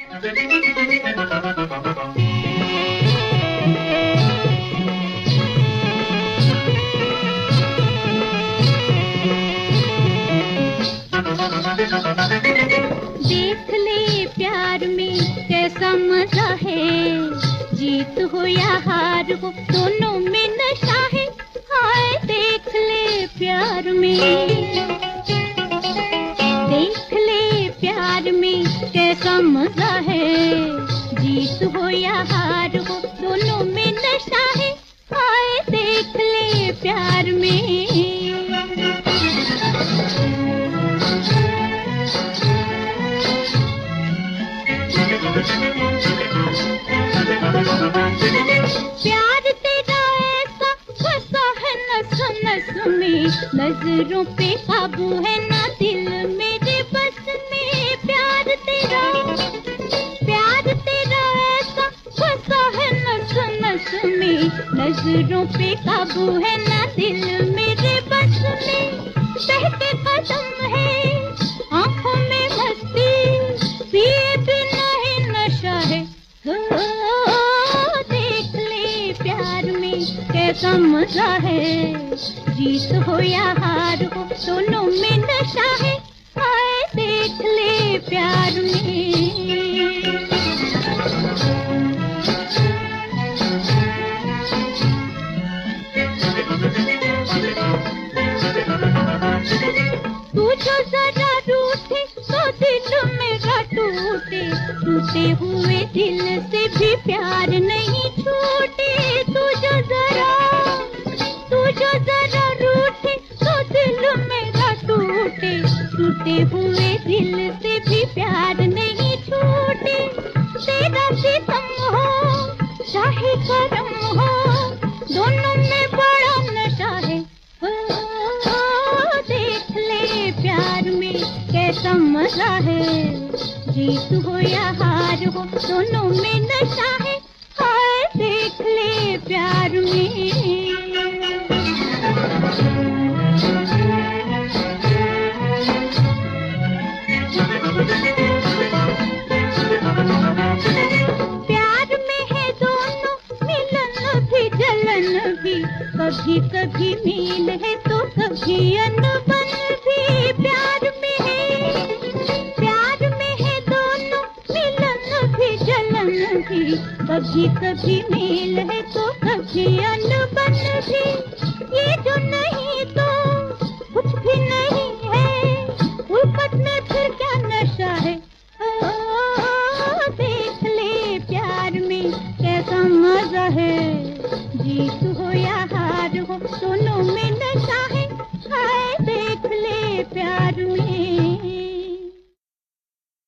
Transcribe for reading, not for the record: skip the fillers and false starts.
देख ले प्यार में कैसा मजा है, जीत हो या हार हो दोनों में नशा है। हाय देख ले प्यार में, देख ले प्यार में कैसा मजा है, जीत हो या हार हो दोनों में नशा है। हाय देख ले प्यार में। प्यार तेरा ऐसा फंसा है नस नस में, नजरों पे काबू है ना दिल मेरे बस में। प्यार तेरा ऐसा फंसा है नस नस में, नजरों पे काबू है ना दिल मेरे बस में। बहते कदम है आंखों में मस्ती, पिए बिना ही नशा है। देख ले प्यार में कैसा मजा है, जीत हो या हार हो दोनों में नशा है। हाय देख ले प्यार में। तू जो जरा रूठे तो दिल मेरा टूटे, टूटे हुए दिल से भी प्यार नहीं छूटे। तू जो जरा रूठे तो दिल मेरा टूटे, टूटे हुए दिल से भी प्यार नहीं छूटे। तेरा सितम हो चाहे करम हो, दोनों में बड़ा नशा है। देख ले प्यार में कैसा मजा है, जीत हो या हार हो दोनों में नशा है। हाय देख ले प्यार में। प्यार में है दोनों मिलन भी जलन भी, कभी कभी मील है तो कभी अनबन भी। प्यार में है दोनों मिलन भी जलन भी, कभी कभी मील है तो कभी अनबन भी। ये जो नहीं तो कुछ भी नहीं है, उल्फत में फिर क्या नशा है। देख ले प्यार में कैसा मजा है, जीत